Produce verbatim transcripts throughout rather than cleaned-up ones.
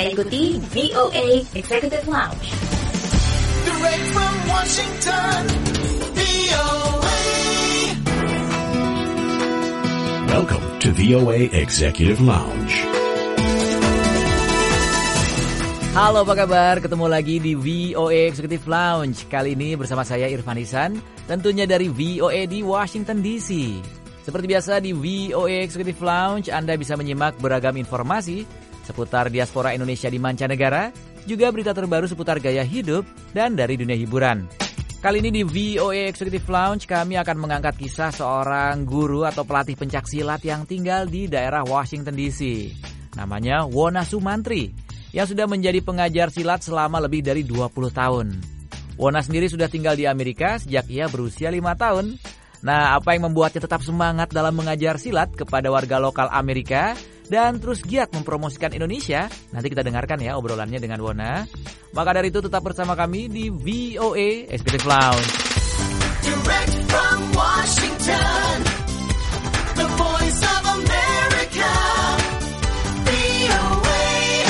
Anda ikuti V O A Executive Lounge. Direct from Washington, V O A. Welcome to V O A Executive Lounge. Halo, apa kabar? Ketemu lagi di V O A Executive Lounge. Kali ini bersama saya Irfan Ihsan, tentunya dari V O A di Washington D C. Seperti biasa di V O A Executive Lounge, Anda bisa menyimak beragam informasi seputar diaspora Indonesia di mancanegara, juga berita terbaru seputar gaya hidup dan dari dunia hiburan. Kali ini di V O A Executive Lounge, kami akan mengangkat kisah seorang guru atau pelatih pencak silat yang tinggal di daerah Washington D C. Namanya Wona Sumantri, yang sudah menjadi pengajar silat selama lebih dari dua puluh tahun. Wona sendiri sudah tinggal di Amerika sejak ia berusia lima tahun. Nah, apa yang membuatnya tetap semangat dalam mengajar silat kepada warga lokal Amerika dan terus giat mempromosikan Indonesia? Nanti kita dengarkan ya obrolannya dengan Wona. Maka dari itu tetap bersama kami di V O A Executive Lounge. Direct from Washington, the voice of America, V O A.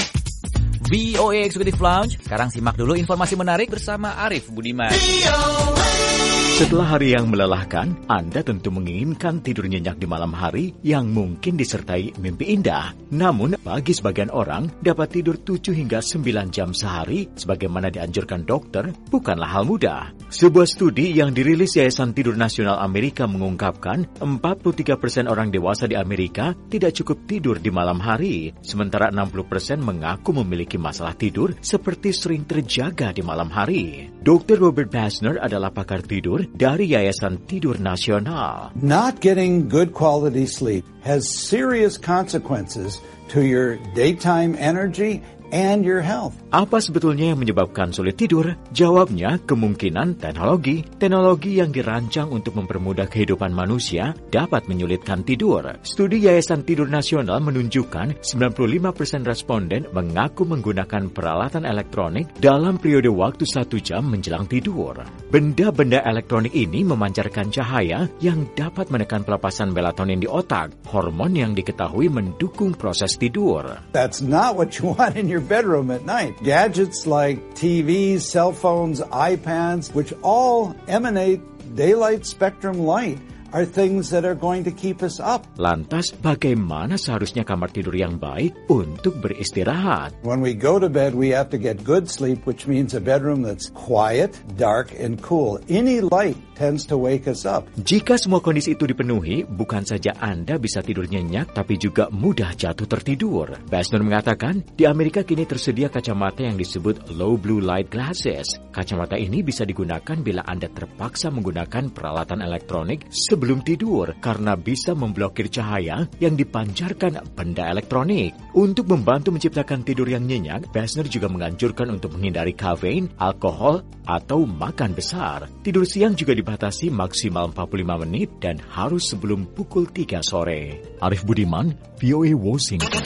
V O A Executive Lounge. Sekarang simak dulu informasi menarik bersama Arif Budiman. V O A. Setelah hari yang melelahkan, Anda tentu menginginkan tidur nyenyak di malam hari yang mungkin disertai mimpi indah. Namun, bagi sebagian orang, dapat tidur tujuh hingga sembilan jam sehari, sebagaimana dianjurkan dokter, bukanlah hal mudah. Sebuah studi yang dirilis Yayasan Tidur Nasional Amerika mengungkapkan, empat puluh tiga persen orang dewasa di Amerika tidak cukup tidur di malam hari, sementara enam puluh persen mengaku memiliki masalah tidur seperti sering terjaga di malam hari. dokter Robert Basner adalah pakar tidur dari Yayasan Tidur Nasional. Not getting good quality sleep has serious consequences to your daytime energy and your health. Apa sebetulnya yang menyebabkan sulit tidur? Jawabnya, kemungkinan teknologi. Teknologi yang dirancang untuk mempermudah kehidupan manusia dapat menyulitkan tidur. Studi Yayasan Tidur Nasional menunjukkan sembilan puluh lima persen responden mengaku menggunakan peralatan elektronik dalam periode waktu satu jam menjelang tidur. Benda-benda elektronik ini memancarkan cahaya yang dapat menekan pelepasan melatonin di otak, hormon yang diketahui mendukung proses tidur. That's not what you want in your bedroom at night. Gadgets like T Vs, cell phones, iPads, which all emanate daylight spectrum light, are things that are going to keep us up. Lantas, bagaimana seharusnya kamar tidur yang baik untuk beristirahat? When we go to bed, we have to get good sleep, which means a bedroom that's quiet, dark, and cool. Any light tends to wake us up. Jika semua kondisi itu dipenuhi, bukan saja Anda bisa tidur nyenyak, tapi juga mudah jatuh tertidur. Basner mengatakan, di Amerika kini tersedia kacamata yang disebut low blue light glasses. Kacamata ini bisa digunakan bila Anda terpaksa menggunakan peralatan elektronik sebelum tidur, karena bisa memblokir cahaya yang dipancarkan benda elektronik. Untuk membantu menciptakan tidur yang nyenyak, Basner juga menganjurkan untuk menghindari kafein, alkohol, atau makan besar. Tidur siang juga dibatasi maksimal empat puluh lima menit dan harus sebelum pukul tiga sore. Arif Budiman, V O A Washington.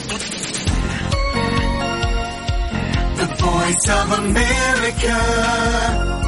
The voice of America,